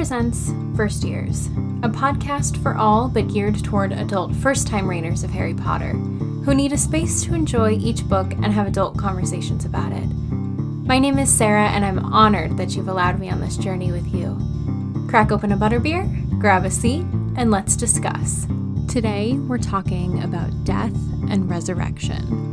presents First Years, a podcast for all but geared toward adult first-time readers of Harry Potter, who need a space to enjoy each book and have adult conversations about it. My name is Sarah, and I'm honored that you've allowed me on this journey with you. Crack open a butterbeer, grab a seat, and let's discuss. Today, we're talking about death and resurrection.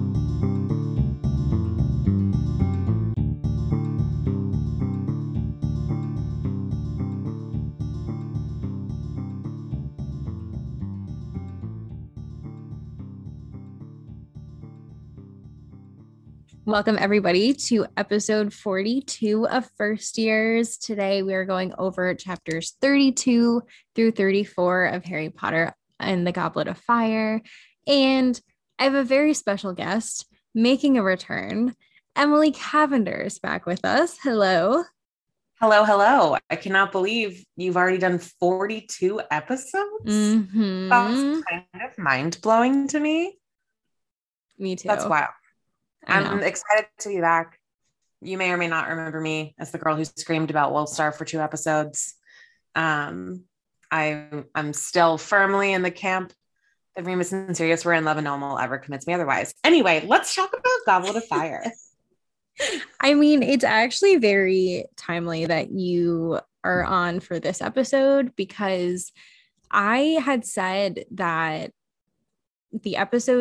Welcome, everybody, to episode 42 of First Years. Today, we are going over chapters 32 through 34 of Harry Potter and the Goblet of Fire. And I have a very special guest making a return. Emily Cavender is back with us. Hello. Hello, hello. I cannot believe you've already done 42 episodes. Mm-hmm. That's kind of mind-blowing to me. Me too. That's wild. I'm excited to be back. You may or may not remember me as the girl who screamed about Wolfstar for 2 episodes. I'm still firmly in the camp that Remus and Sirius were in love and no one will ever convince me otherwise. Anyway, let's talk about Goblet of Fire. I mean, it's actually very timely that you are on for this episode because I had said that the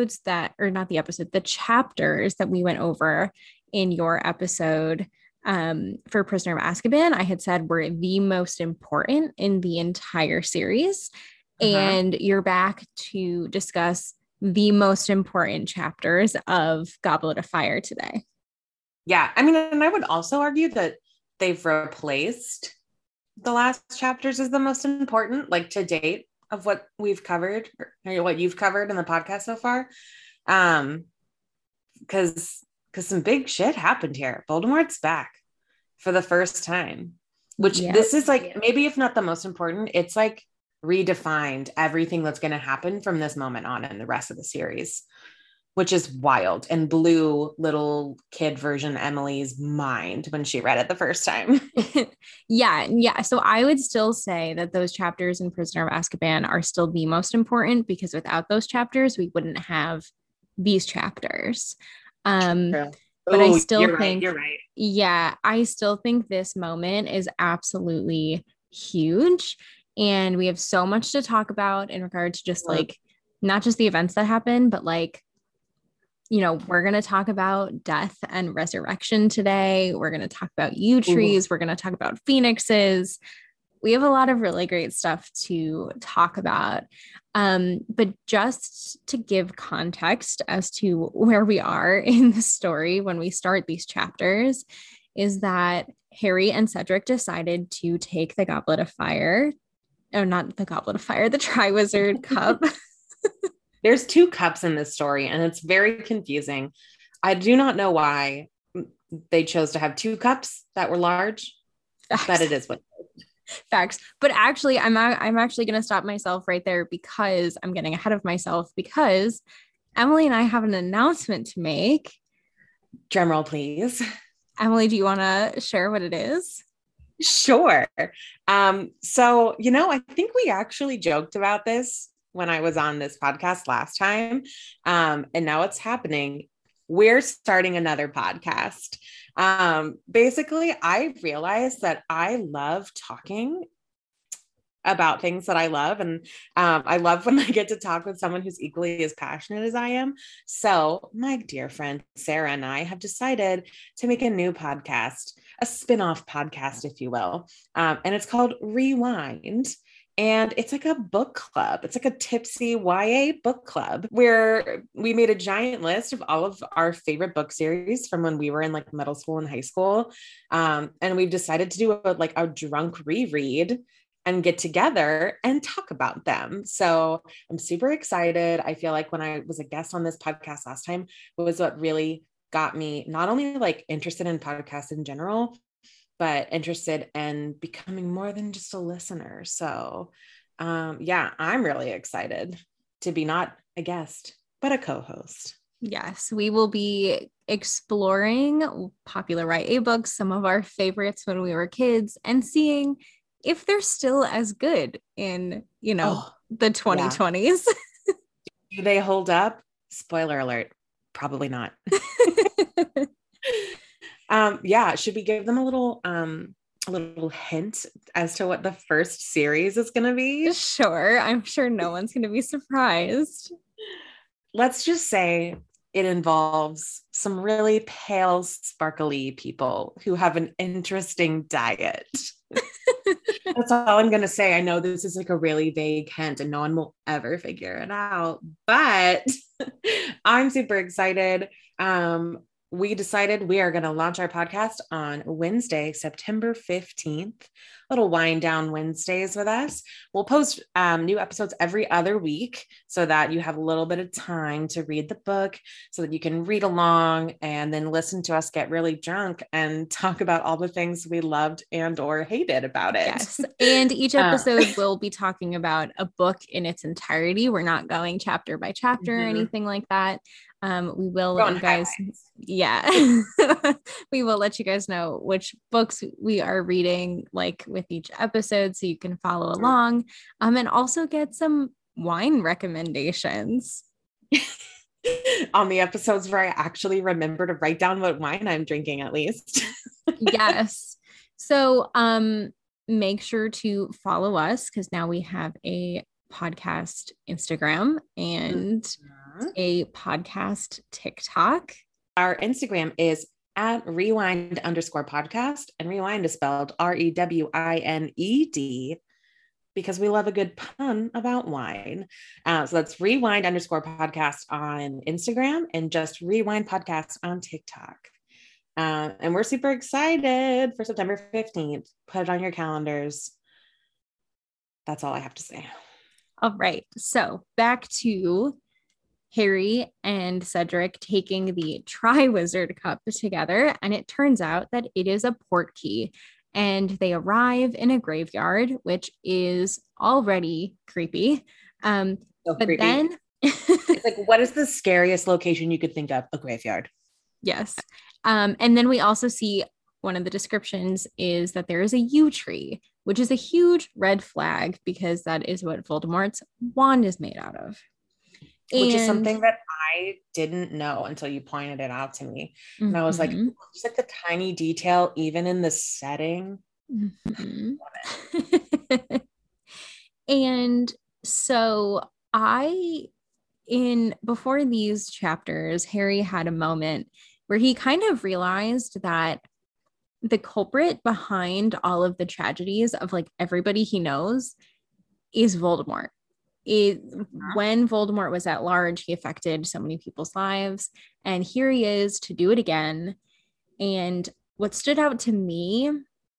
chapters that we went over in your episode for Prisoner of Azkaban, I had said were the most important in the entire series. And you're back to discuss the most important chapters of Goblet of Fire today. Yeah, I mean, and I would also argue that they've replaced the last chapters as the most important, like to date, of what we've covered or what you've covered in the podcast so far. Because some big shit happened here. Voldemort's back for the first time, which this is like, maybe if not the most important, it's like redefined everything that's going to happen from this moment on in the rest of the series, which is wild and blew little kid version Emily's mind when she read it the first time. Yeah. So I would still say that those chapters in Prisoner of Azkaban are still the most important because without those chapters, we wouldn't have these chapters. But I still think, you're right. Yeah, I still think this moment is absolutely huge. And we have so much to talk about in regard to just like, not just the events that happen, but like, you know, we're going to talk about death and resurrection today. We're going to talk about yew trees. We're going to talk about phoenixes. We have a lot of really great stuff to talk about. But just to give context as to where we are in the story when we start these chapters is that Harry and Cedric decided to take the Goblet of Fire. Oh, not the Goblet of Fire, the Triwizard Cup. There's 2 cups in this story, and it's very confusing. I do not know why they chose to have 2 cups that were large, but it is what Facts. But actually, I'm actually going to stop myself right there because I'm getting ahead of myself because Emily and I have an announcement to make. Drumroll, please. Emily, do you want to share what it is? Sure. So, I think we actually joked about this when I was on this podcast last time. And now it's happening. We're starting another podcast. Basically, I realized that I love talking about things that I love. And I love when I get to talk with someone who's equally as passionate as I am. So my dear friend, Sarah, and I have decided to make a new podcast, a spin-off podcast, if you will. And it's called Rewind. And it's like a book club. It's like a tipsy YA book club where we made a giant list of all of our favorite book series from when we were in like middle school and high school. And we've decided to do a drunk reread and get together and talk about them. So I'm super excited. I feel like when I was a guest on this podcast last time, it was what really got me not only like interested in podcasts in general, but interested in becoming more than just a listener. So I'm really excited to be not a guest, but a co-host. Yes, we will be exploring popular YA books, some of our favorites when we were kids, and seeing if they're still as good in, Oh, the yeah. 2020s. Do they hold up? Spoiler alert. Probably not. Yeah. Should we give them a little hint as to what the first series is going to be? Sure. I'm sure no one's going to be surprised. Let's just say it involves some really pale, sparkly people who have an interesting diet. That's all I'm going to say. I know this is like a really vague hint and no one will ever figure it out, but I'm super excited. We decided we are going to launch our podcast on Wednesday, September 15th. Little wind down Wednesdays with us. We'll post new episodes every other week so that you have a little bit of time to read the book, so that you can read along and then listen to us get really drunk and talk about all the things we loved and or hated about it. Yes. And each episode will be talking about a book in its entirety. We're not going chapter by chapter or anything like that. We will let you guys, we will let you guys know which books we are reading, like with each episode, so you can follow along, and also get some wine recommendations on the episodes where I actually remember to write down what wine I'm drinking, at least. Yes. So, make sure to follow us, because now we have a podcast Instagram and a podcast TikTok. Our Instagram is at rewind_podcast, and rewind is spelled REWINED, because we love a good pun about wine. So that's rewind_podcast on Instagram and just rewind podcast on TikTok. And we're super excited for September 15th. Put it on your calendars. That's all I have to say. All right. So back to Harry and Cedric taking the Triwizard Cup together. And it turns out that it is a portkey. And they arrive in a graveyard, which is already creepy. But creepy. Then it's like, what is the scariest location you could think of? A graveyard. Yes. And then we also see one of the descriptions is that there is a yew tree, which is a huge red flag, because that is what Voldemort's wand is made out of. Which is something that I didn't know until you pointed it out to me. And I was like, just like the tiny detail, even in the setting. And so before these chapters, Harry had a moment where he kind of realized that the culprit behind all of the tragedies of like everybody he knows is Voldemort. When Voldemort was at large, he affected so many people's lives, and here he is to do it again. And what stood out to me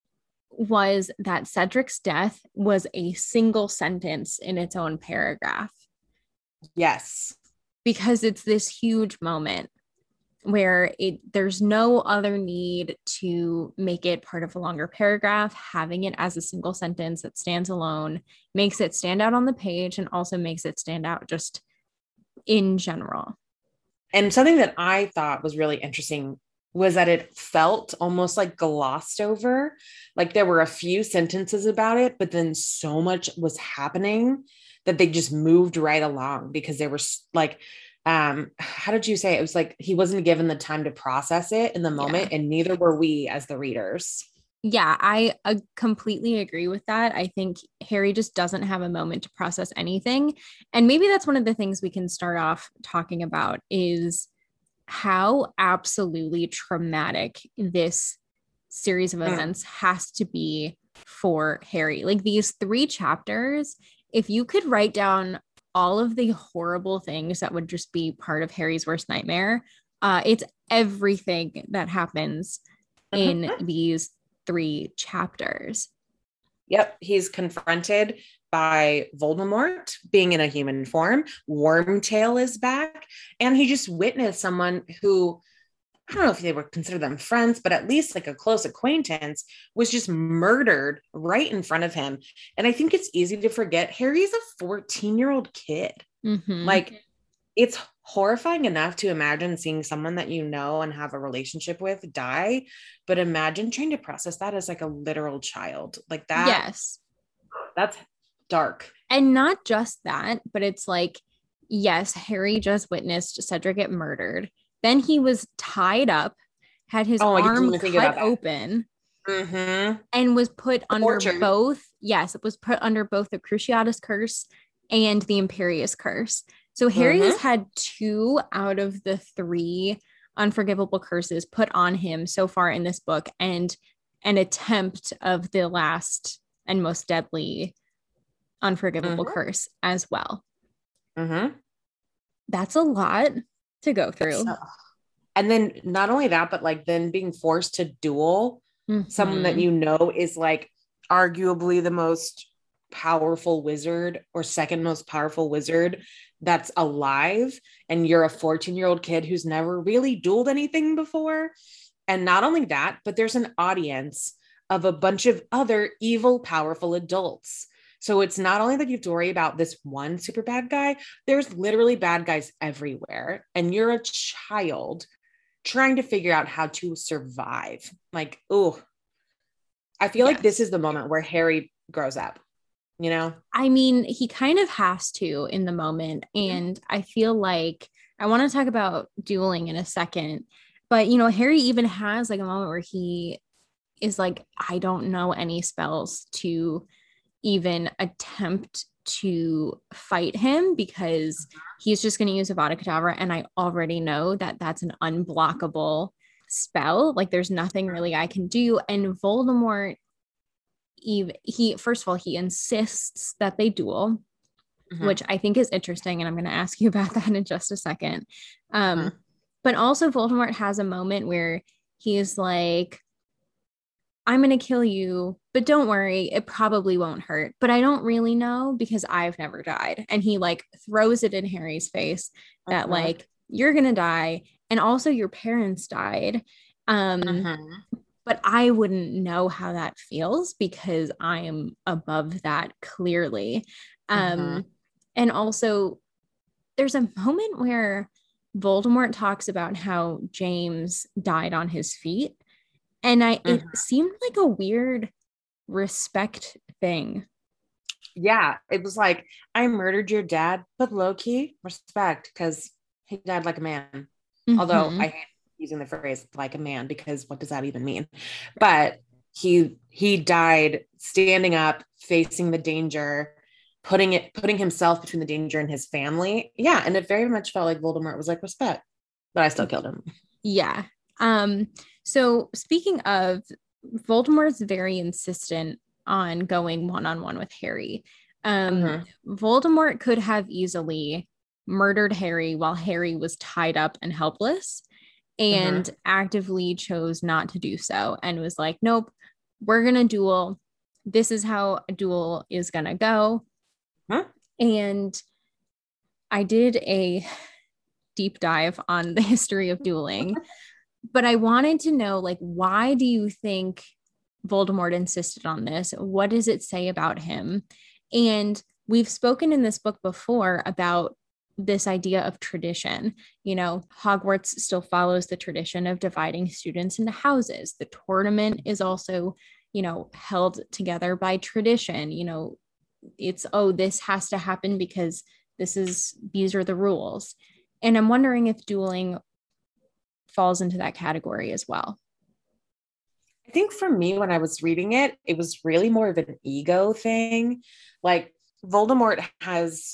was that Cedric's death was a single sentence in its own paragraph. Yes. Because it's this huge moment where there's no other need to make it part of a longer paragraph. Having it as a single sentence that stands alone makes it stand out on the page, and also makes it stand out just in general. And something that I thought was really interesting was that it felt almost like glossed over. Like there were a few sentences about it, but then so much was happening that they just moved right along, because they were like, how did you say it? It was like he wasn't given the time to process it in the moment, and neither were we as the readers. Yeah, I completely agree with that. I think Harry just doesn't have a moment to process anything. And maybe that's one of the things we can start off talking about, is how absolutely traumatic this series of events has to be for Harry. Like these 3 chapters, if you could write down all of the horrible things that would just be part of Harry's worst nightmare, it's everything that happens in these 3 chapters. Yep. He's confronted by Voldemort being in a human form. Wormtail is back. And he just witnessed someone who, I don't know if they would consider them friends, but at least like a close acquaintance, was just murdered right in front of him. And I think it's easy to forget Harry's a 14-year-old kid. Like it's horrifying enough to imagine seeing someone that you know and have a relationship with die, but imagine trying to process that as like a literal child. Like that. Yes. That's dark. And not just that, but it's like, yes, Harry just witnessed Cedric get murdered. Then he was tied up, had his arm cut open, and was put under both. Yes, it was put under both the Cruciatus Curse and the Imperius Curse. So Harry has had 2 out of the 3 unforgivable curses put on him so far in this book, and an attempt of the last and most deadly unforgivable curse as well. That's a lot to go through. And then not only that, but like then being forced to duel someone that you know is like arguably the most powerful wizard or second most powerful wizard that's alive, and you're a 14-year-old kid who's never really dueled anything before. And not only that, but there's an audience of a bunch of other evil, powerful adults. So it's not only that you have to worry about this one super bad guy, there's literally bad guys everywhere. And you're a child trying to figure out how to survive. Like, oh, I feel like this is the moment where Harry grows up, you know? I mean, he kind of has to in the moment. And I feel like I want to talk about dueling in a second. But, you know, Harry even has like a moment where he is like, I don't know any spells to even attempt to fight him, because he's just going to use Avada Kedavra, and I already know that that's an unblockable spell. Like there's nothing really I can do. And Voldemort, he first of all, he insists that they duel, which I think is interesting, and I'm going to ask you about that in just a second. But also Voldemort has a moment where he's like, I'm going to kill you, but don't worry, it probably won't hurt. But I don't really know because I've never died. And he like throws it in Harry's face that like, you're going to die. And also your parents died. But I wouldn't know how that feels because I am above that clearly. And also there's a moment where Voldemort talks about how James died on his feet. And it seemed like a weird respect thing. Yeah, it was like, I murdered your dad, but low-key respect, because he died like a man. Although I hate using the phrase like a man, because what does that even mean? But he died standing up, facing the danger, putting himself between the danger and his family. Yeah, and it very much felt like Voldemort was like, respect, but I still killed him. Yeah. So speaking of, Voldemort's very insistent on going one-on-one with Harry. Voldemort could have easily murdered Harry while Harry was tied up and helpless, and actively chose not to do so, and was like, nope, we're gonna duel. This is how a duel is gonna go. And I did a deep dive on the history of dueling. But I wanted to know, like, why do you think Voldemort insisted on this? What does it say about him? And we've spoken in this book before about this idea of tradition. You know, Hogwarts still follows the tradition of dividing students into houses. The tournament is also, you know, held together by tradition. You know, it's, oh, this has to happen because these are the rules. And I'm wondering if dueling falls into that category as well. I think for me, when I was reading it, it was really more of an ego thing. Like Voldemort has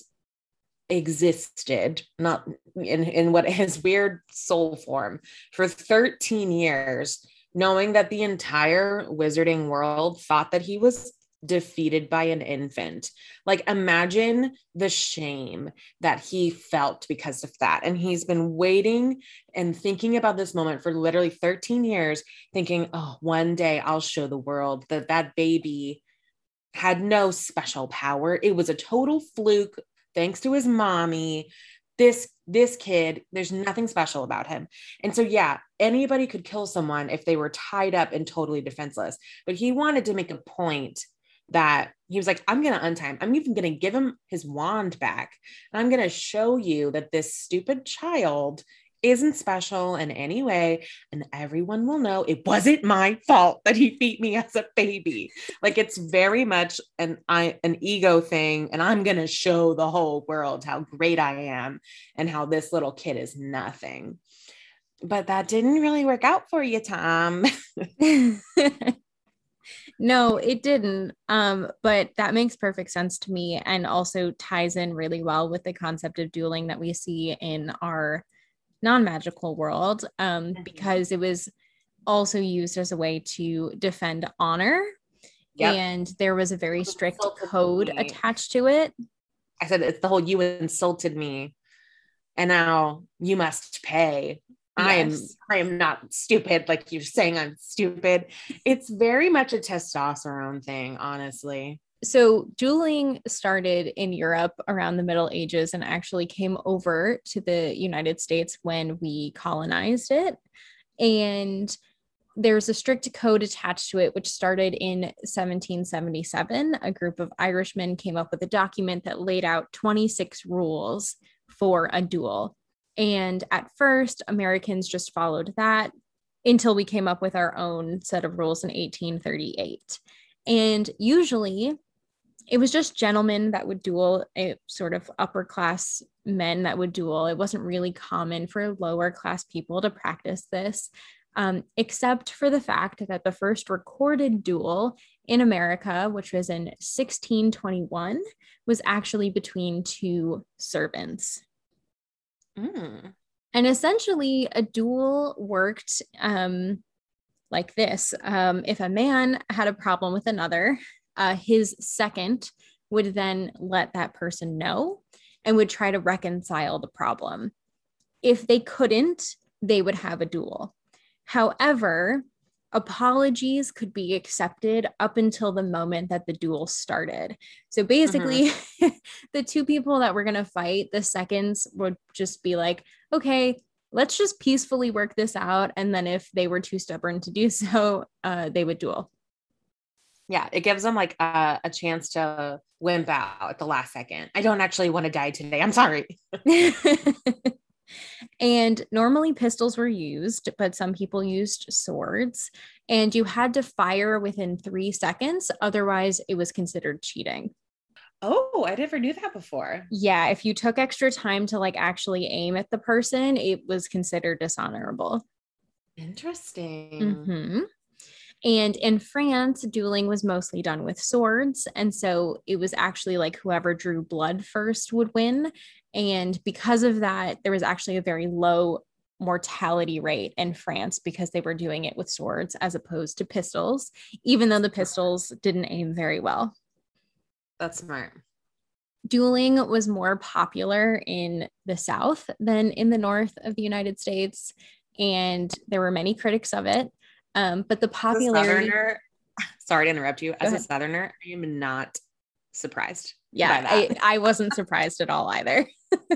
existed, not in what his weird soul form, for 13 years, knowing that the entire wizarding world thought that he was defeated by an infant. Like imagine the shame that he felt because of that. And he's been waiting and thinking about this moment for literally 13 years, thinking, oh, one day I'll show the world that that baby had no special power. It was a total fluke thanks to his mommy. This kid, there's nothing special about him. And so, yeah, anybody could kill someone if they were tied up and totally defenseless. But he wanted to make a point that he was like, I'm going to untie him. I'm even going to give him his wand back. And I'm going to show you that this stupid child isn't special in any way. And everyone will know it wasn't my fault that he beat me as a baby. Like, it's very much an ego thing. And I'm going to show the whole world how great I am and how this little kid is nothing. But that didn't really work out for you, Tom. No, it didn't. But that makes perfect sense to me and also ties in really well with the concept of dueling that we see in our non-magical world, because it was also used as a way to defend honor. Yep. And there was a very strict code attached to it. I said, it's the whole, you insulted me and now you must pay. Yes. I am not stupid. Like you're saying I'm stupid. It's very much a testosterone thing, honestly. So dueling started in Europe around the Middle Ages and actually came over to the United States when we colonized it. And there's a strict code attached to it, which started in 1777. A group of Irishmen came up with a document that laid out 26 rules for a duel. And at first, Americans just followed that until we came up with our own set of rules in 1838. And usually it was just gentlemen that would duel, a sort of upper class men that would duel. It wasn't really common for lower class people to practice this, except for the fact that the first recorded duel in America, which was in 1621, was actually between two servants. And essentially a duel worked like this. If a man had a problem with another, his second would then let that person know and would try to reconcile the problem. If they couldn't, they would have a duel. However, apologies could be accepted up until the moment that the duel started. So basically, the two people that were going to fight, the seconds would just be like, okay, let's just peacefully work this out. And then if they were too stubborn to do so, they would duel. Yeah, it gives them like a chance to wimp out at the last second. I don't actually want to die today. I'm sorry. And normally pistols were used, but some people used swords, and you had to fire within 3 seconds. Otherwise, it was considered cheating. Oh, I never knew that before. Yeah, if you took extra time to like actually aim at the person, it was considered dishonorable. Interesting. And in France, dueling was mostly done with swords. And so it was actually like whoever drew blood first would win. And because of that, there was actually a very low mortality rate in France because they were doing it with swords as opposed to pistols, even though the pistols didn't aim very well. That's smart. Dueling was more popular in the South than in the north of the United States. And there were many critics of it. But the popularity. Sorry to interrupt you. As a Southerner, I am not surprised. Yeah, I wasn't surprised at all either.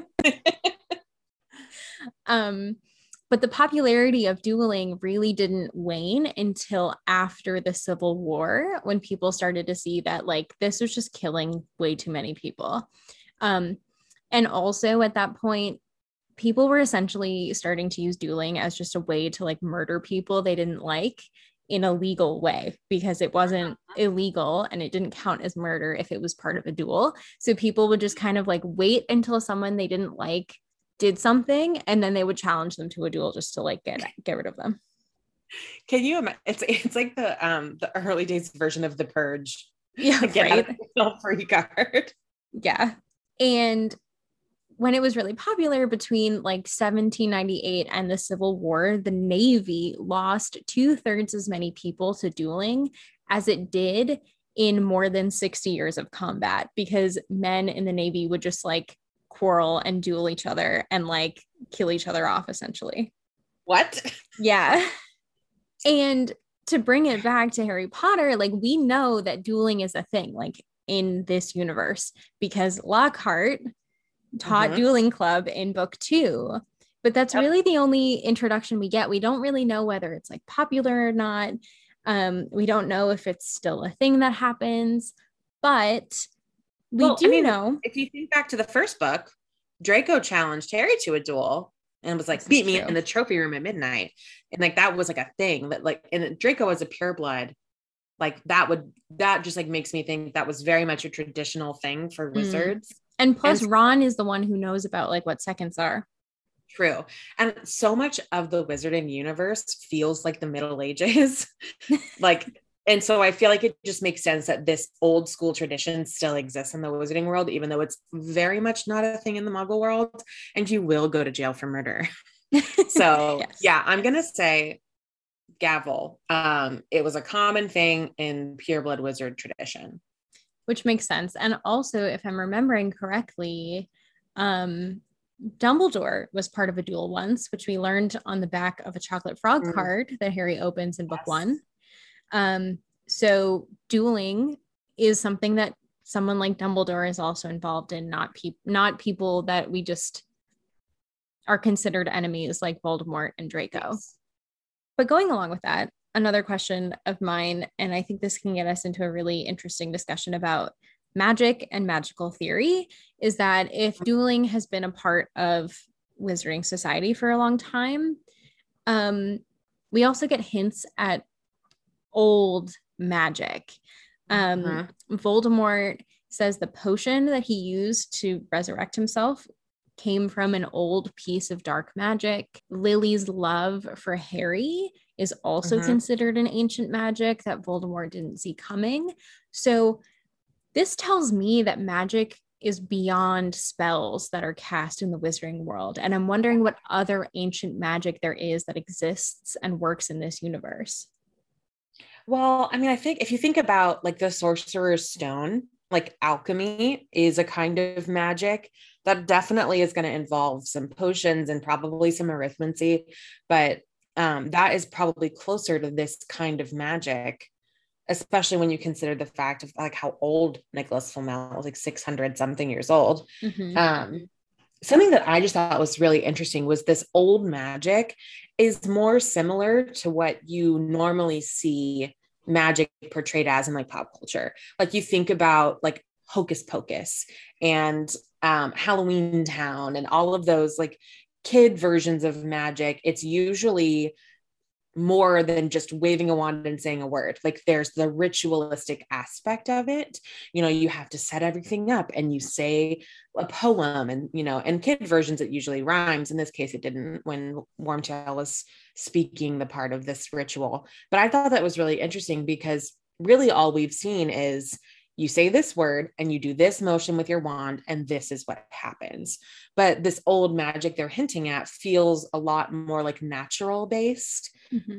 But the popularity of dueling really didn't wane until after the Civil War, when people started to see that like this was just killing way too many people. And also at that point, people were essentially starting to use dueling as just a way to like murder people they didn't like in a legal way, because it wasn't illegal and it didn't count as murder if it was part of a duel. So people would just kind of like wait until someone they didn't like did something, and then they would challenge them to a duel just to like get rid of them. Can you imagine? It's like the early days version of The Purge. Yeah, get out of the free card. Yeah. And when it was really popular between like 1798 and the Civil War, the Navy lost 2/3 as many people to dueling as it did in more than 60 years of combat, because men in the Navy would just like quarrel and duel each other and like kill each other off essentially. What? Yeah. And to bring it back to Harry Potter, like we know that dueling is a thing like in this universe because Lockhart taught dueling club in book 2, but that's really the only introduction we get. We don't really know whether it's like popular or not. We don't know if it's still a thing that happens, but we know. If you think back to the first book, Draco challenged Harry to a duel and was like, beat me in the trophy room at midnight. And like, that was like a thing that like, and Draco as a pureblood, like that just like makes me think that was very much a traditional thing for wizards. And plus Ron is the one who knows about like what seconds are. True. And so much of the wizarding universe feels like the Middle Ages. Like, and so I feel like it just makes sense that this old school tradition still exists in the wizarding world, even though it's very much not a thing in the Muggle world, and you will go to jail for murder. So yes. Yeah, I'm going to say gavel. It was a common thing in pureblood wizard tradition. Which makes sense. And also, if I'm remembering correctly, Dumbledore was part of a duel once, which we learned on the back of a chocolate frog card that Harry opens in book 1. So dueling is something that someone like Dumbledore is also involved in, not people that we just are considered enemies like Voldemort and Draco. Yes. But going along with that, another question of mine, and I think this can get us into a really interesting discussion about magic and magical theory, is that if dueling has been a part of wizarding society for a long time, we also get hints at old magic. Voldemort says the potion that he used to resurrect himself came from an old piece of dark magic. Lily's love for Harry is also considered an ancient magic that Voldemort didn't see coming. So this tells me that magic is beyond spells that are cast in the wizarding world. And I'm wondering what other ancient magic there is that exists and works in this universe. Well, I mean, I think if you think about like the Sorcerer's Stone, like alchemy is a kind of magic that definitely is going to involve some potions and probably some arithmancy, but that is probably closer to this kind of magic, especially when you consider the fact of like how old Nicholas Flamel was, like 600 something years old. Something that I just thought was really interesting was this old magic is more similar to what you normally see magic portrayed as in like pop culture. Like you think about like Hocus Pocus and Halloween Town and all of those like kid versions of magic. It's usually more than just waving a wand and saying a word. Like there's the ritualistic aspect of it. You know, you have to set everything up and you say a poem, and, you know, and kid versions, it usually rhymes. In this case, it didn't when Wormtail was speaking the part of this ritual. But I thought that was really interesting because really all we've seen is you say this word and you do this motion with your wand and this is what happens. But this old magic they're hinting at feels a lot more like natural based.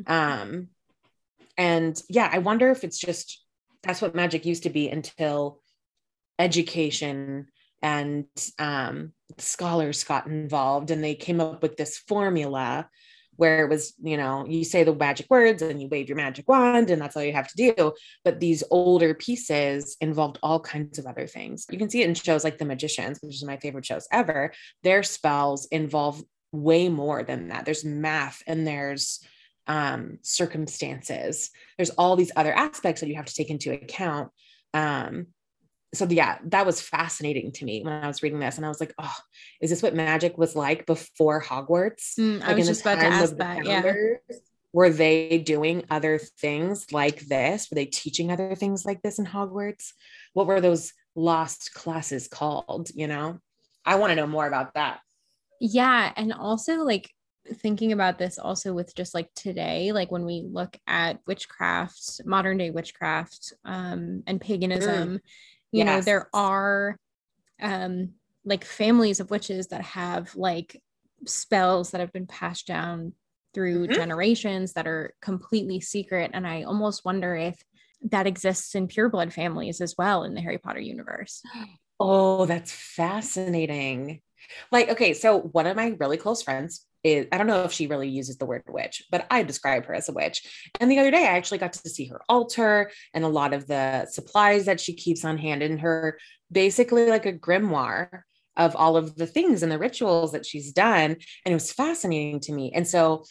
And yeah, I wonder if it's just, that's what magic used to be until education and scholars got involved and they came up with this formula where it was, you know, you say the magic words and you wave your magic wand and that's all you have to do. But these older pieces involved all kinds of other things. You can see it in shows like The Magicians, which is my favorite shows ever. Their spells involve way more than that. There's math and there's circumstances. There's all these other aspects that you have to take into account. So yeah, that was fascinating to me when I was reading this, and I was like, "Oh, is this what magic was like before Hogwarts?" Like I was just about to ask that. Yeah, were they doing other things like this? Were they teaching other things like this in Hogwarts? What were those lost classes called? You know, I want to know more about that. Yeah, and also like thinking about this also with just like today, like when we look at witchcraft, modern day witchcraft, and paganism. You know, there are like families of witches that have like spells that have been passed down through generations that are completely secret. And I almost wonder if that exists in pureblood families as well in the Harry Potter universe. Oh, that's fascinating. Like, okay, so one of my really close friends is, I don't know if she really uses the word witch, but I describe her as a witch. And the other day I actually got to see her altar and a lot of the supplies that she keeps on hand in her, basically like a grimoire of all of the things and the rituals that she's done. And it was fascinating to me. And so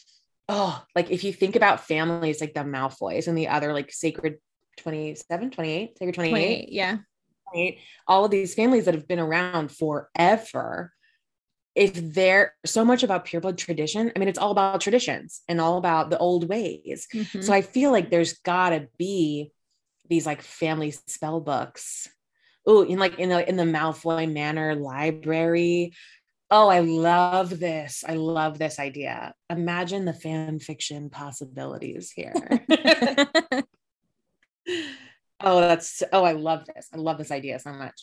oh, like if you think about families like the Malfoys and the other like Sacred 27, 28, Sacred 28, 28, yeah. 28, all of these families that have been around forever. If they're so much about pureblood tradition, I mean, it's all about traditions and all about the old ways. Mm-hmm. So I feel like there's gotta be these like family spell books. Oh, in the Malfoy Manor library. Oh, I love this. I love this idea. Imagine the fan fiction possibilities here. I love this. I love this idea so much.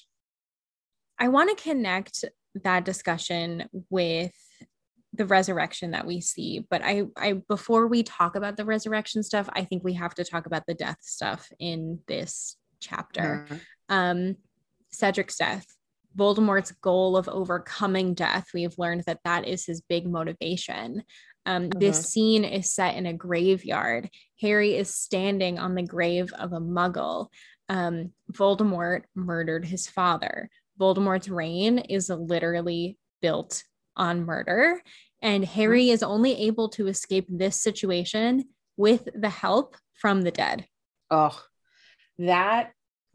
I want to connect that discussion with the resurrection that we see, but I before we talk about the resurrection stuff, I think we have to talk about the death stuff in this chapter. Mm-hmm. Cedric's death, Voldemort's goal of overcoming death. We have learned that that is his big motivation. This scene is set in a graveyard. Harry is standing on the grave of a Muggle. Voldemort murdered his father. Voldemort's reign is literally built on murder, and Harry is only able to escape this situation with the help from the dead. Oh, that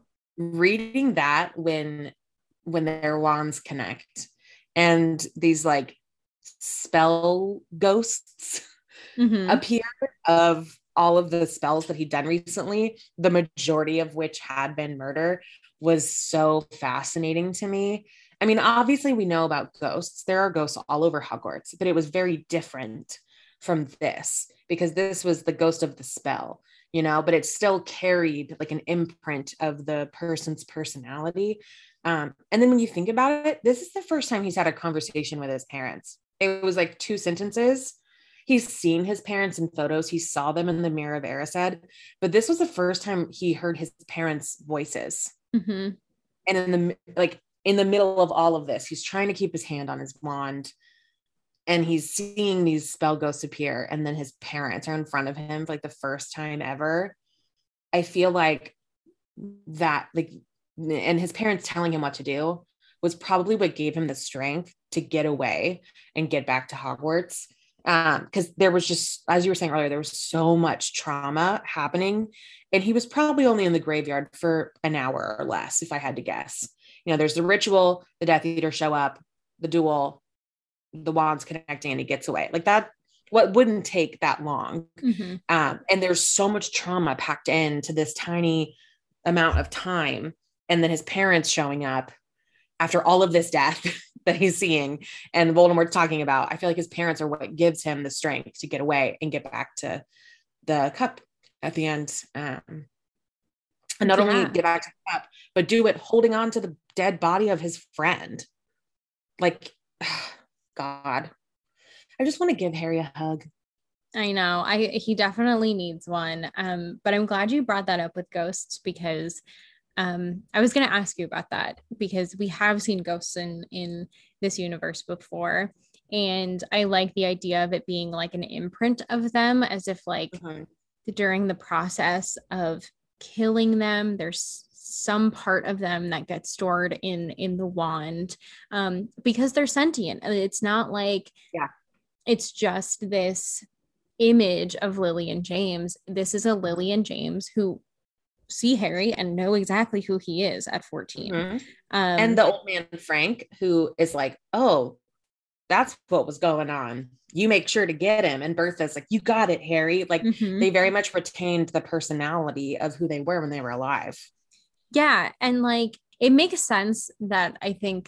reading that when their wands connect and these like spell ghosts appear of all of the spells that he'd done recently, the majority of which had been murder, was so fascinating to me. I mean, obviously we know about ghosts. There are ghosts all over Hogwarts, but it was very different from this because this was the ghost of the spell, but it still carried like an imprint of the person's personality. And then when you think about it, this is the first time he's had a conversation with his parents. It was like 2 sentences. He's seen his parents in photos. He saw them in the Mirror of Erised, but this was the first time he heard his parents' voices. Mm-hmm. And in the middle of all of this, he's trying to keep his hand on his wand and he's seeing these spell ghosts appear. And then his parents are in front of him for like the first time ever. I feel like that, like, and his parents telling him what to do was probably what gave him the strength to get away and get back to Hogwarts. Because there was just, as you were saying earlier, there was so much trauma happening, and he was probably only in the graveyard for an hour or less, if I had to guess. There's the ritual, the Death Eaters show up, the duel, the wands connecting, and he gets away. Like that, what wouldn't take that long. Mm-hmm. And there's so much trauma packed into this tiny amount of time. And then his parents showing up after all of this death that he's seeing and Voldemort's talking about. I feel like his parents are what gives him the strength to get away and get back to the cup at the end. And not only get back to the cup, but do it holding on to the dead body of his friend. Like, God, I just want to give Harry a hug. I know. He definitely needs one. But I'm glad you brought that up with ghosts because I was going to ask you about that because we have seen ghosts in this universe before. And I like the idea of it being like an imprint of them, as if like during the process of killing them, there's some part of them that gets stored in the wand because they're sentient. It's not like it's just this image of Lily and James. This is a Lily and James who see Harry and know exactly who he is at 14. Mm-hmm. And the old man Frank, who is like, oh, that's what was going on. You make sure to get him. And Bertha's like, you got it, Harry. Like they very much retained the personality of who they were when they were alive. Yeah. And like, it makes sense that I think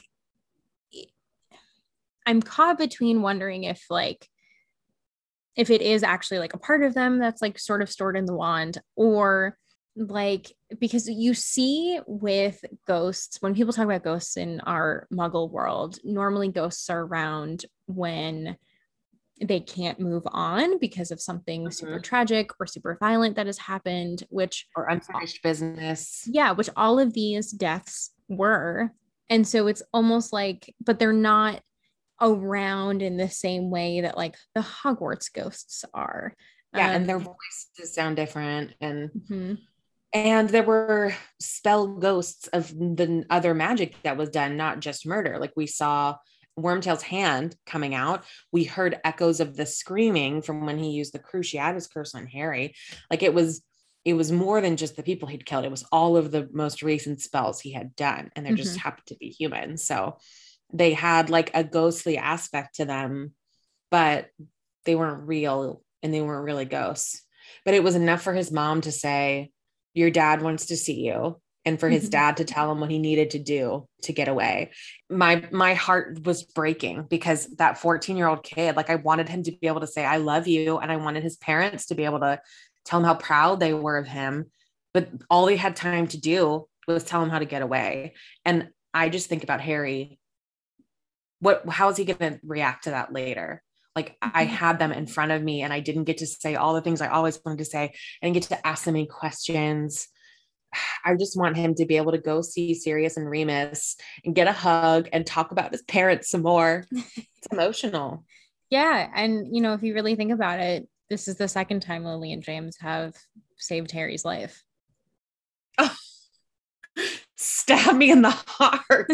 I'm caught between wondering if it is actually like a part of them that's like sort of stored in the wand, or like, because you see with ghosts, when people talk about ghosts in our Muggle world, normally ghosts are around when they can't move on because of something super tragic or super violent that has happened, or unfinished business. Yeah, which all of these deaths were. And so it's almost like, but they're not around in the same way that like the Hogwarts ghosts are. Yeah, and their voices sound different, and there were spell ghosts of the other magic that was done, not just murder. Like we saw Wormtail's hand coming out, we heard echoes of the screaming from when he used the Cruciatus curse on Harry. Like it was more than just the people he'd killed. It was all of the most recent spells he had done. And there just happened to be humans. So they had like a ghostly aspect to them, but they weren't real and they weren't really ghosts. But it was enough for his mom to say, your dad wants to see you. And for his dad to tell him what he needed to do to get away. My heart was breaking because that 14-year-old kid, like I wanted him to be able to say, I love you. And I wanted his parents to be able to tell him how proud they were of him. But all they had time to do was tell him how to get away. And I just think about Harry. How is he going to react to that later? Like I had them in front of me and I didn't get to say all the things I always wanted to say. I didn't get to ask them any questions. I just want him to be able to go see Sirius and Remus and get a hug and talk about his parents some more. It's emotional. Yeah. And, you know, if you really think about it, this is the second time Lily and James have saved Harry's life. Oh, stab me in the heart.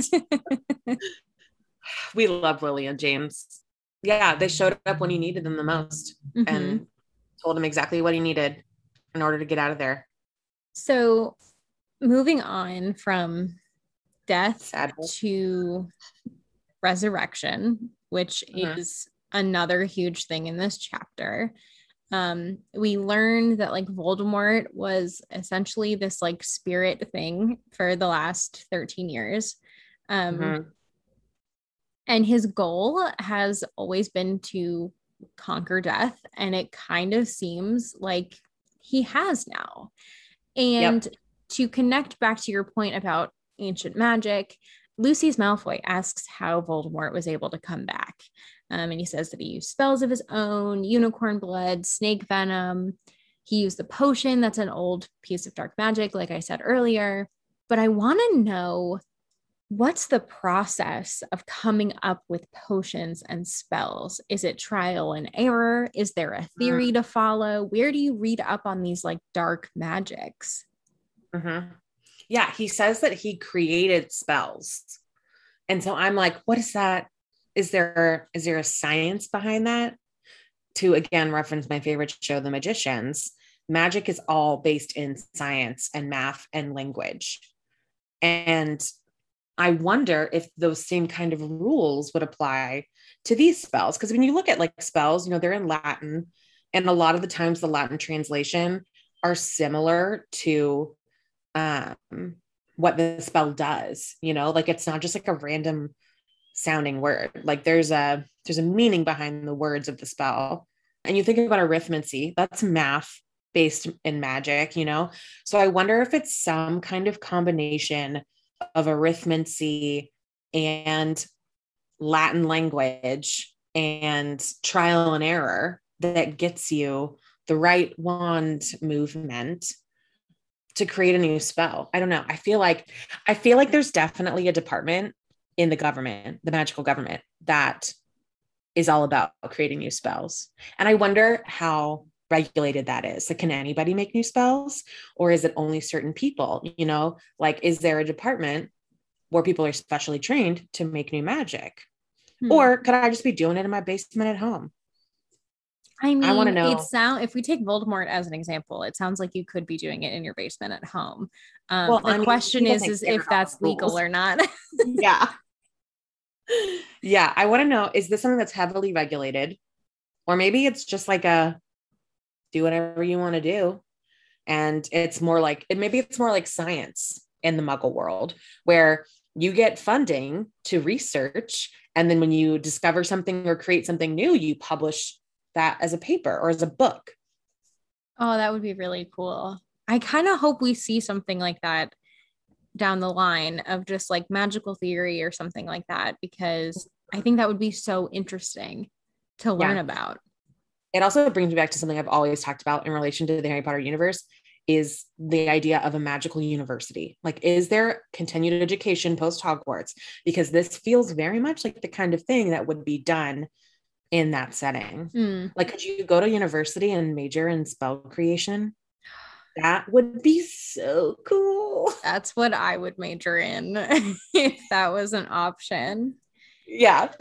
We love Lily and James. Yeah, they showed up when he needed them the most and told him exactly what he needed in order to get out of there. So moving on from death to resurrection, which is another huge thing in this chapter. We learned that like Voldemort was essentially this like spirit thing for the last 13 years. And his goal has always been to conquer death. And it kind of seems like he has now. And to connect back to your point about ancient magic, Lucius Malfoy asks how Voldemort was able to come back. And he says that he used spells of his own, unicorn blood, snake venom. He used the potion. That's an old piece of dark magic, like I said earlier. But I want to know, what's the process of coming up with potions and spells? Is it trial and error? Is there a theory to follow? Where do you read up on these like dark magics? Yeah, he says that he created spells. And so I'm like, what is that? Is there a science behind that? To again reference my favorite show, The Magicians, magic is all based in science and math and language. And I wonder if those same kind of rules would apply to these spells. Because when you look at like spells, you know, they're in Latin. And a lot of the times the Latin translation are similar to what the spell does, you know, like it's not just like a random sounding word. Like there's a meaning behind the words of the spell. And you think about arithmancy, that's math based in magic, you know? So I wonder if it's some kind of combination of arithmancy and Latin language and trial and error that gets you the right wand movement to create a new spell. I don't know. I feel like there's definitely a department in the government, the magical government, that is all about creating new spells. And I wonder how regulated that is. Like, can anybody make new spells, or is it only certain people? You know, like, is there a department where people are specially trained to make new magic? Or could I just be doing it in my basement at home? I mean, I want to know. If we take Voldemort as an example, it sounds like you could be doing it in your basement at home. The question is if that's legal or not. Yeah. Yeah. I want to know, is this something that's heavily regulated? Or maybe it's just like a do whatever you want to do. And it's more like science in the Muggle world, where you get funding to research. And then when you discover something or create something new, you publish that as a paper or as a book. Oh, that would be really cool. I kind of hope we see something like that down the line, of just like magical theory or something like that, because I think that would be so interesting to learn about. It also brings me back to something I've always talked about in relation to the Harry Potter universe, is the idea of a magical university. Like, is there continued education post Hogwarts? Because this feels very much like the kind of thing that would be done in that setting. Like, could you go to university and major in spell creation? That would be so cool. That's what I would major in if that was an option. Yeah.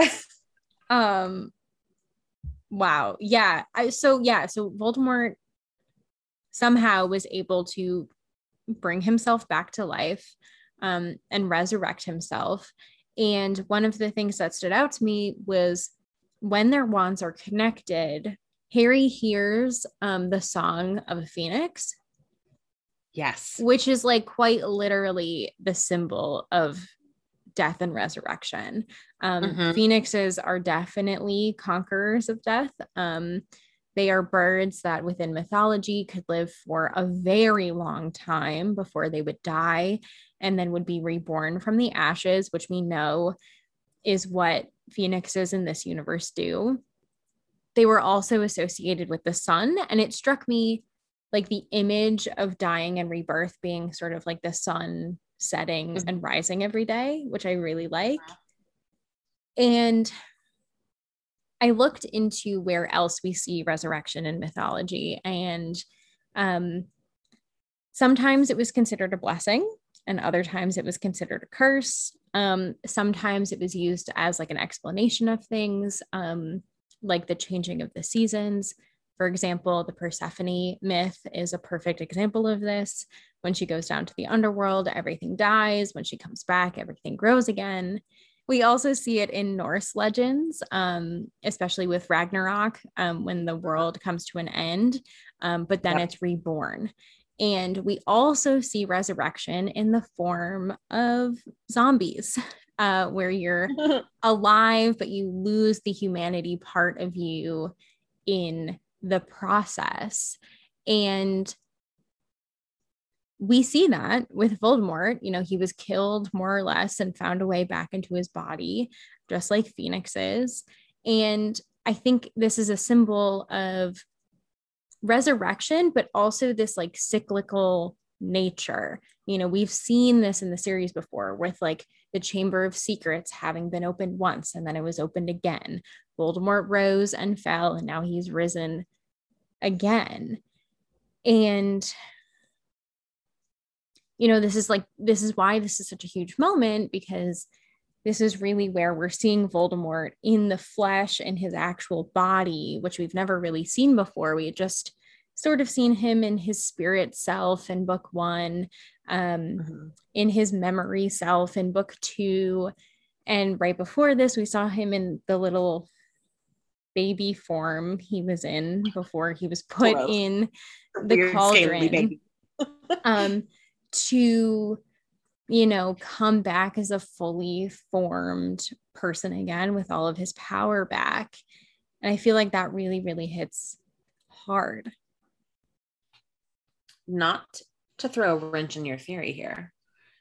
Wow. Yeah. So Voldemort somehow was able to bring himself back to life, and resurrect himself. And one of the things that stood out to me was when their wands are connected, Harry hears the song of a phoenix. Yes. Which is like quite literally the symbol of death and resurrection. Phoenixes are definitely conquerors of death. They are birds that within mythology could live for a very long time before they would die and then would be reborn from the ashes, which we know is what phoenixes in this universe do. They were also associated with the sun, and it struck me like the image of dying and rebirth being sort of like the sun setting and rising every day, which I really like. And I looked into where else we see resurrection in mythology, and sometimes it was considered a blessing, and other times it was considered a curse. Sometimes it was used as like an explanation of things, like the changing of the seasons. For example, the Persephone myth is a perfect example of this. When she goes down to the underworld, everything dies. When she comes back, everything grows again. We also see it in Norse legends, especially with Ragnarok, when the world comes to an end, but then it's reborn. And we also see resurrection in the form of zombies, where you're alive, but you lose the humanity part of you in the process. And we see that with Voldemort. You know, he was killed more or less and found a way back into his body, just like Phoenix is. And I think this is a symbol of resurrection, but also this like cyclical nature. You know, we've seen this in the series before with like the Chamber of Secrets having been opened once and then it was opened again. Voldemort rose and fell, and now he's risen again. And you know, this is why this is such a huge moment, because this is really where we're seeing Voldemort in the flesh and his actual body, which we've never really seen before. We had just sort of seen him in his spirit self in book 1, in his memory self in book 2. And right before this, we saw him in the little baby form he was in before he was put in the cauldron. To, you know, come back as a fully formed person again with all of his power back. And I feel like that really, really hits hard. Not to throw a wrench in your theory here.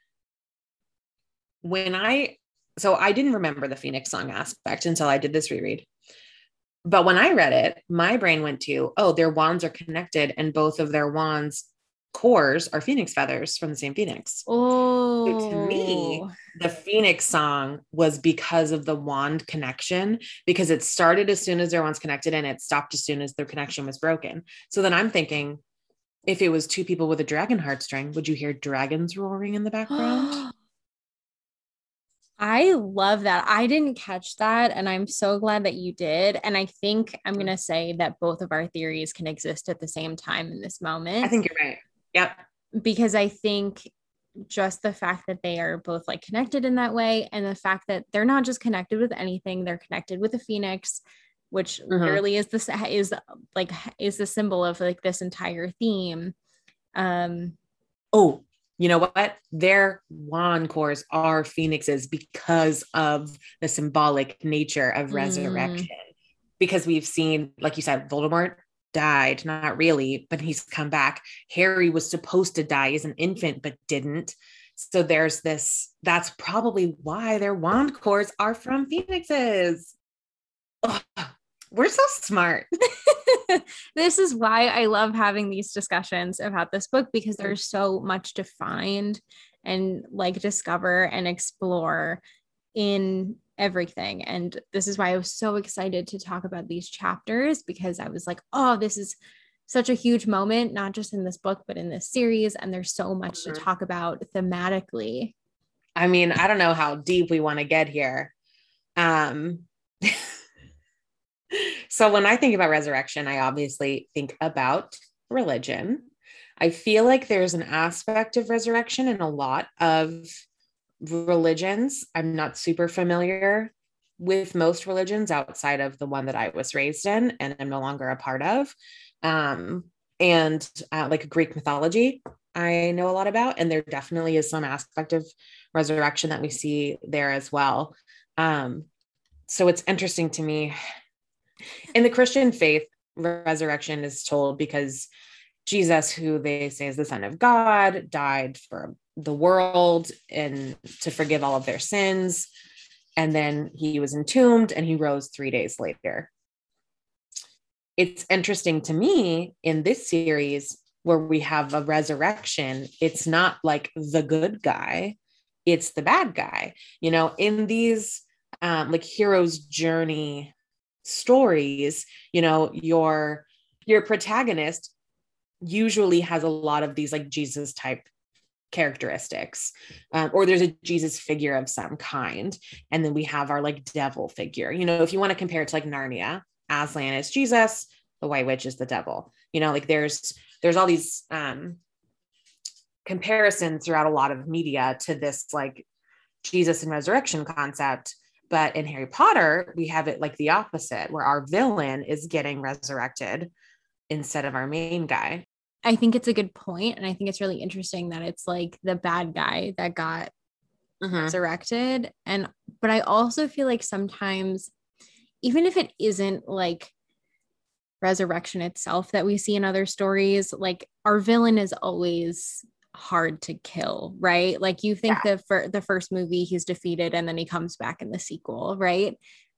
I didn't remember the Phoenix song aspect until I did this reread. But when I read it, my brain went to, oh, their wands are connected and both of their wands cores are phoenix feathers from the same phoenix. Oh, so to me, the Phoenix song was because of the wand connection, because it started as soon as their wands connected and it stopped as soon as their connection was broken. So then I'm thinking, if it was two people with a dragon heartstring, would you hear dragons roaring in the background? I love that. I didn't catch that, and I'm so glad that you did. And I think I'm going to say that both of our theories can exist at the same time in this moment. I think you're right. Yep. Because I think just the fact that they are both like connected in that way, and the fact that they're not just connected with anything, they're connected with a phoenix, which literally is the symbol of like this entire theme. Oh, you know what? Their wand cores are phoenixes because of the symbolic nature of resurrection. Because we've seen, like you said, Voldemort died, not really, but he's come back. Harry was supposed to die as an infant, but didn't. So there's this, that's probably why their wand cores are from phoenixes. Ugh, we're so smart. This is why I love having these discussions about this book, because there's so much to find and like discover and explore in everything. And this is why I was so excited to talk about these chapters, because I was like, oh, this is such a huge moment, not just in this book, but in this series. And there's so much to talk about thematically. I mean, I don't know how deep we want to get here. Um, so when I think about resurrection, I obviously think about religion. I feel like there's an aspect of resurrection in a lot of religions. I'm not super familiar with most religions outside of the one that I was raised in and I'm no longer a part of. And like Greek mythology, I know a lot about, and there definitely is some aspect of resurrection that we see there as well. So it's interesting to me. In the Christian faith, resurrection is told because Jesus, who they say is the Son of God, died for the world and to forgive all of their sins. And then he was entombed and he rose 3 days later. It's interesting to me in this series where we have a resurrection, it's not like the good guy, it's the bad guy. You know, in these like hero's journey stories, you know, your protagonist usually has a lot of these like Jesus type characteristics, or there's a Jesus figure of some kind. And then we have our like devil figure, you know, if you want to compare it to like Narnia, Aslan is Jesus, the White Witch is the devil, you know, like there's all these comparisons throughout a lot of media to this like Jesus and resurrection concept. But in Harry Potter, we have it like the opposite, where our villain is getting resurrected instead of our main guy. I think it's a good point, and I think it's really interesting that it's like the bad guy that got resurrected. But I also feel like sometimes, even if it isn't like resurrection itself that we see in other stories, like our villain is always hard to kill, right? Like you think the first movie he's defeated and then he comes back in the sequel, right?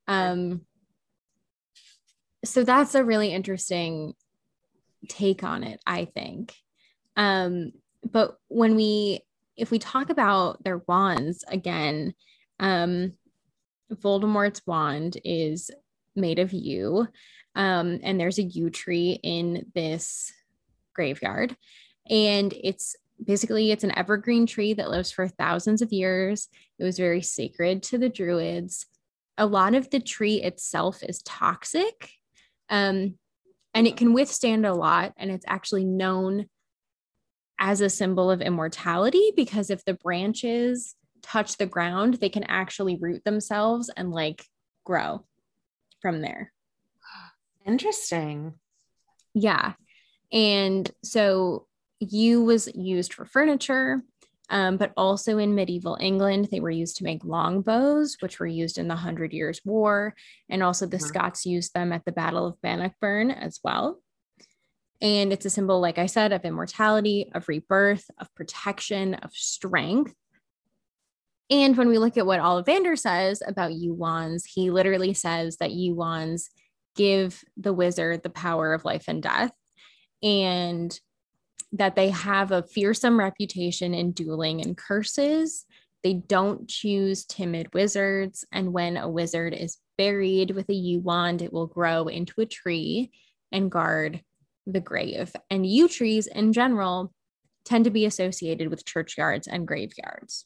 So that's a really interesting take on it, I think. But if we talk about their wands again, Voldemort's wand is made of yew, and there's a yew tree in this graveyard, and it's an evergreen tree that lives for thousands of years. It was very sacred to the Druids. A lot of the tree itself is toxic, and it can withstand a lot, and it's actually known as a symbol of immortality because if the branches touch the ground, they can actually root themselves and like grow from there. Interesting. Yeah. And so yew was used for furniture, but also in medieval England, they were used to make longbows, which were used in the 100 Years' War. And also the Scots used them at the Battle of Bannockburn as well. And it's a symbol, like I said, of immortality, of rebirth, of protection, of strength. And when we look at what Ollivander says about yew wands, he literally says that yew wands give the wizard the power of life and death, and that they have a fearsome reputation in dueling and curses. They don't choose timid wizards. And when a wizard is buried with a yew wand, it will grow into a tree and guard the grave. And yew trees in general tend to be associated with churchyards and graveyards.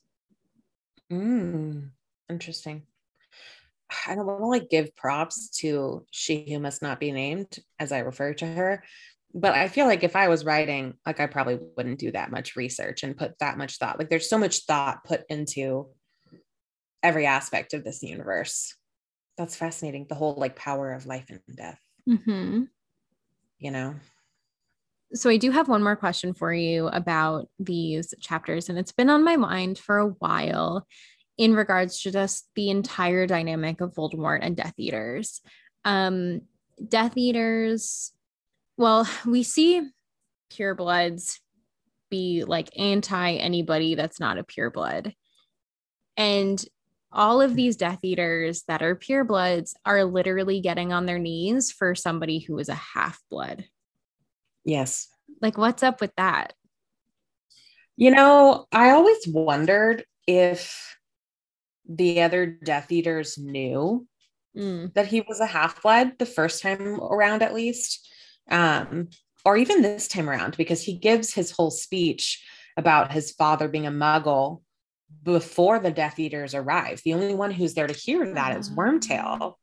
Interesting. I don't want to like give props to She Who Must Not Be Named, as I refer to her, but I feel like if I was writing, like I probably wouldn't do that much research and put that much thought. Like there's so much thought put into every aspect of this universe. That's fascinating. The whole like power of life and death. You know? So I do have one more question for you about these chapters, and it's been on my mind for a while in regards to just the entire dynamic of Voldemort and Death Eaters. Death Eaters, well, we see purebloods be like anti anybody that's not a pureblood. And all of these Death Eaters that are purebloods are literally getting on their knees for somebody who is a half-blood. Yes. Like, what's up with that? You know, I always wondered if the other Death Eaters knew that he was a half-blood the first time around, at least, or even this time around, because he gives his whole speech about his father being a Muggle before the Death Eaters arrive. The only one who's there to hear that is Wormtail.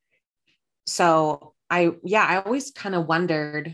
So I always kind of wondered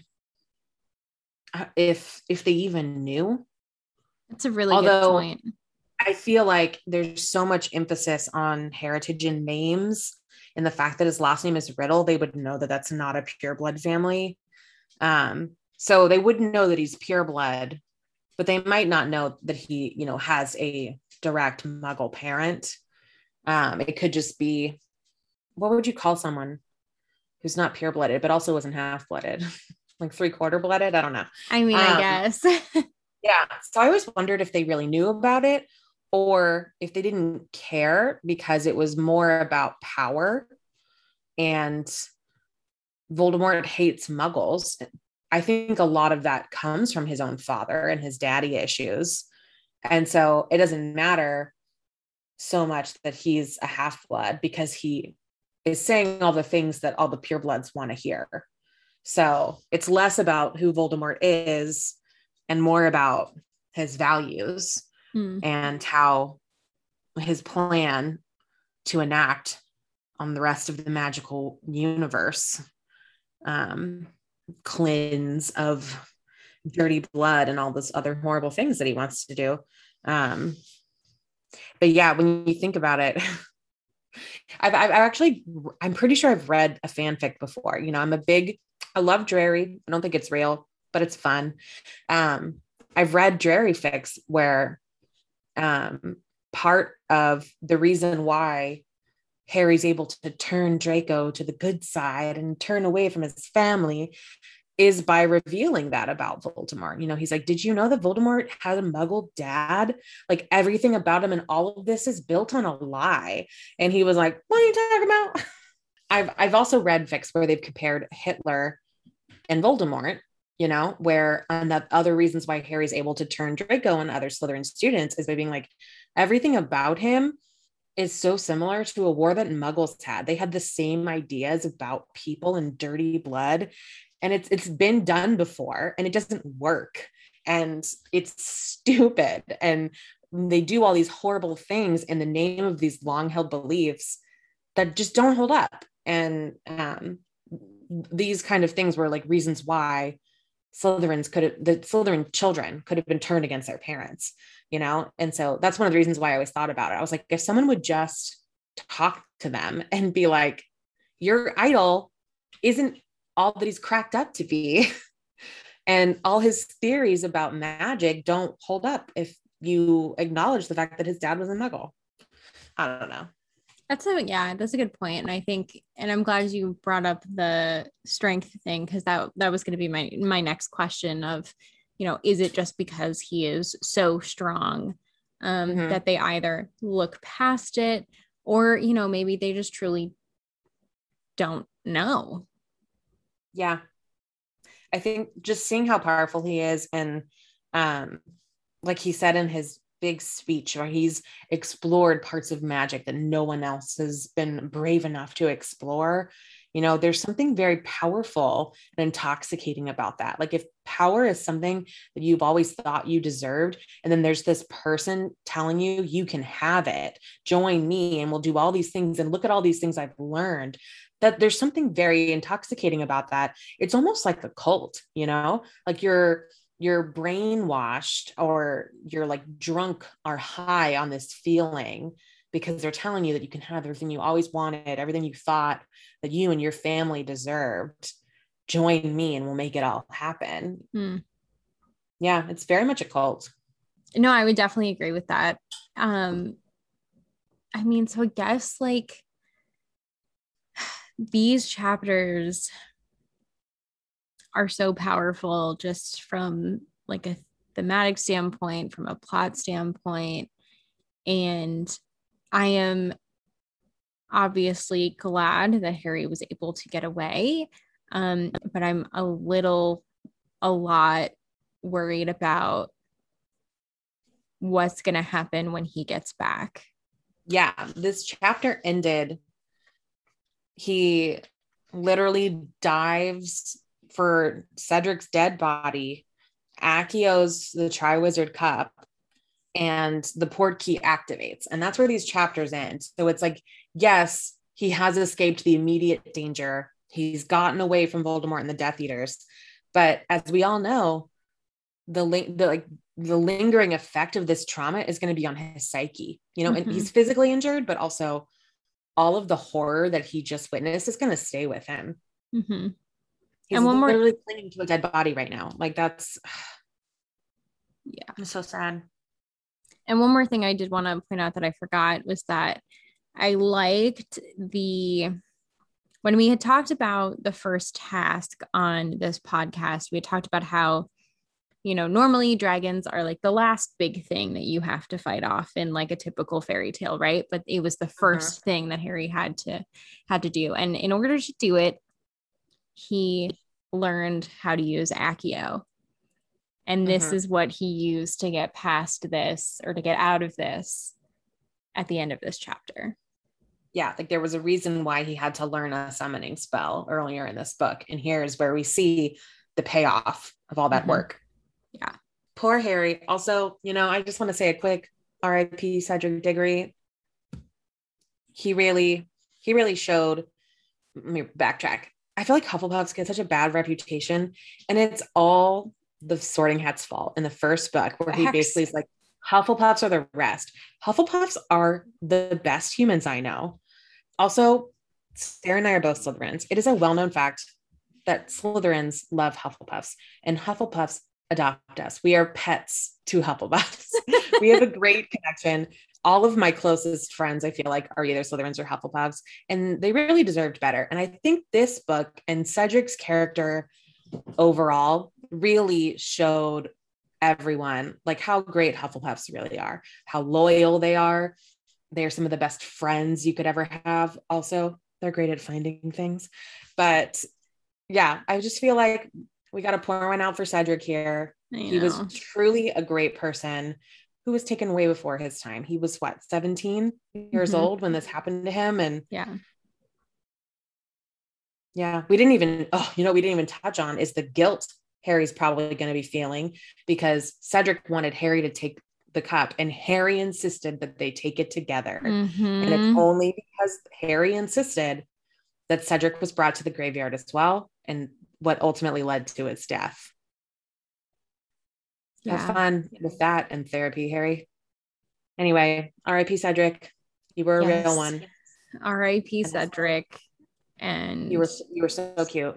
if they even knew. That's a really good point. I feel like there's so much emphasis on heritage and names, and the fact that his last name is Riddle, they would know that that's not a pureblood family. So they wouldn't know that he's pureblood, but they might not know that he, you know, has a direct Muggle parent. It could just be, what would you call someone who's not pure-blooded, but also wasn't half-blooded? Like 3/4 blooded? I don't know. I mean, I guess. Yeah. So I always wondered if they really knew about it, or if they didn't care because it was more about power, and Voldemort hates Muggles. I think a lot of that comes from his own father and his daddy issues. And so it doesn't matter so much that he's a half-blood, because he is saying all the things that all the purebloods want to hear. So it's less about who Voldemort is and more about his values and how his plan to enact on the rest of the magical universe, cleanse of dirty blood and all those other horrible things that he wants to do. But yeah, when you think about it, I'm pretty sure I've read a fanfic before. You know, I love Drarry. I don't think it's real, but it's fun. I've read Drarry fics where part of the reason why Harry's able to turn Draco to the good side and turn away from his family is by revealing that about Voldemort. You know, he's like, did you know that Voldemort had a Muggle dad? Like, everything about him and all of this is built on a lie. And he was like, what are you talking about? I've also read fics where they've compared Hitler and Voldemort, you know, where other reasons why Harry's able to turn Draco and other Slytherin students is by being like, everything about him is so similar to a war that Muggles had. They had the same ideas about people and dirty blood, and it's been done before, and it doesn't work, and it's stupid, and they do all these horrible things in the name of these long-held beliefs that just don't hold up. And these kind of things were like reasons why the Slytherin children could have been turned against their parents, you know? And so that's one of the reasons why I always thought about it. I was like, if someone would just talk to them and be like, your idol isn't all that he's cracked up to be. And all his theories about magic don't hold up if you acknowledge the fact that his dad was a Muggle. I don't know. That's a good point. And I think, and I'm glad you brought up the strength thing, because that was going to be my next question of, you know, is it just because he is so strong that they either look past it, or, you know, maybe they just truly don't know. Yeah. I think just seeing how powerful he is, and like he said in his big speech where he's explored parts of magic that no one else has been brave enough to explore, you know, there's something very powerful and intoxicating about that. Like, if power is something that you've always thought you deserved, and then there's this person telling you, you can have it, join me and we'll do all these things, and look at all these things I've learned, that there's something very intoxicating about that. It's almost like a cult, you know, like you're brainwashed, or you're like drunk or high on this feeling, because they're telling you that you can have everything you always wanted, everything you thought that you and your family deserved. Join me and we'll make it all happen. Yeah, it's very much a cult. No, I would definitely agree with that. I mean, so I guess like these chapters are so powerful just from like a thematic standpoint, from a plot standpoint. And I am obviously glad that Harry was able to get away. But I'm a lot worried about what's going to happen when he gets back. Yeah, this chapter ended. He literally dives for Cedric's dead body, Acio's the Triwizard Cup, and the Portkey activates. And that's where these chapters end. So it's like, yes, he has escaped the immediate danger. He's gotten away from Voldemort and the Death Eaters. But as we all know, the lingering effect of this trauma is going to be on his psyche, you know, and he's physically injured, but also all of the horror that he just witnessed is going to stay with him. Mm-hmm. He's literally clinging to a dead body right now. Like that's, yeah, it's so sad. And one more thing I did want to point out that I forgot was that I liked when we had talked about the first task on this podcast, we had talked about how, you know, normally dragons are like the last big thing that you have to fight off in like a typical fairy tale, right? But it was the first thing that Harry had to do. And in order to do it, he learned how to use Accio. And this is what he used to get past this, or to get out of this at the end of this chapter. Yeah, like there was a reason why he had to learn a summoning spell earlier in this book. And here's where we see the payoff of all that work. Yeah. Poor Harry. Also, you know, I just want to say a quick RIP Cedric Diggory. He really showed, let me backtrack. I feel like Hufflepuffs get such a bad reputation, and it's all the Sorting Hat's fault in the first book, where he basically is like, Hufflepuffs are the rest. Hufflepuffs are the best humans I know. Also, Sarah and I are both Slytherins. It is a well-known fact that Slytherins love Hufflepuffs, and Hufflepuffs adopt us. We are pets to Hufflepuffs. We have a great connection. All of my closest friends, I feel like, are either Slytherins or Hufflepuffs, and they really deserved better. And I think this book and Cedric's character overall really showed everyone like how great Hufflepuffs really are, how loyal they are. They're some of the best friends you could ever have. Also, they're great at finding things. But yeah, I just feel like we got to pour one out for Cedric here. He was truly a great person who was taken way before his time. He was 17 years old when this happened to him. And we didn't even touch on is the guilt Harry's probably going to be feeling, because Cedric wanted Harry to take the cup and Harry insisted that they take it together. And it's only because Harry insisted that Cedric was brought to the graveyard as well, and what ultimately led to his death. Have fun with that and therapy, Harry. Anyway, R.I.P. Cedric. You were a real one. R.I.P. Cedric. And you were so cute.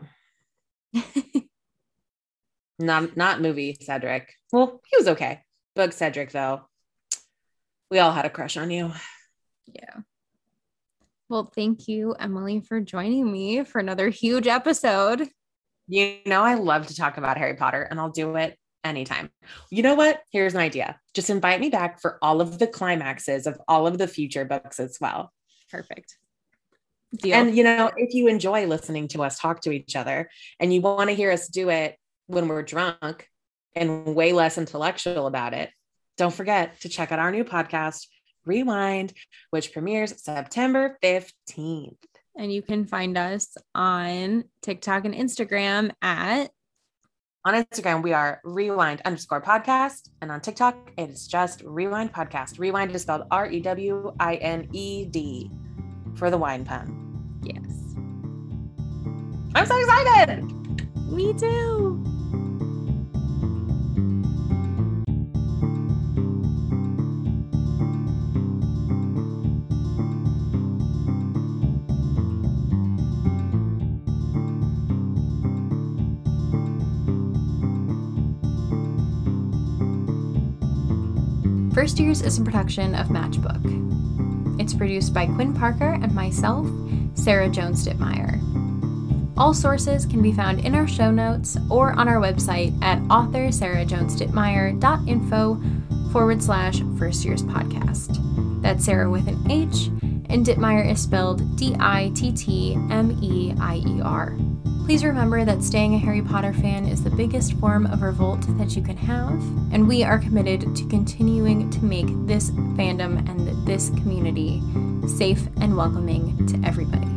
Not movie Cedric. Well, he was okay. Book Cedric, though. We all had a crush on you. Yeah. Well, thank you, Emily, for joining me for another huge episode. You know, I love to talk about Harry Potter, and I'll do it anytime. You know what? Here's an idea. Just invite me back for all of the climaxes of all of the future books as well. Perfect. Deal. And, you know, if you enjoy listening to us talk to each other and you want to hear us do it when we're drunk and way less intellectual about it, don't forget to check out our new podcast, Rewind, which premieres September 15th. And you can find us on TikTok and Instagram on Instagram, we are rewind_podcast. And on TikTok, it is just Rewind Podcast. Rewind is spelled REWINED for the wine pun. Yes. I'm so excited. Me too. First Years is a production of Matchbook. It's produced by Quinn Parker and myself, Sarah Jones Dittmeyer. All sources can be found in our show notes or on our website at author-sarahjonesdittmeyer.info/First Years Podcast. That's Sarah with an H, and Dittmeyer is spelled Dittmeier. Please remember that staying a Harry Potter fan is the biggest form of revolt that you can have, and we are committed to continuing to make this fandom and this community safe and welcoming to everybody.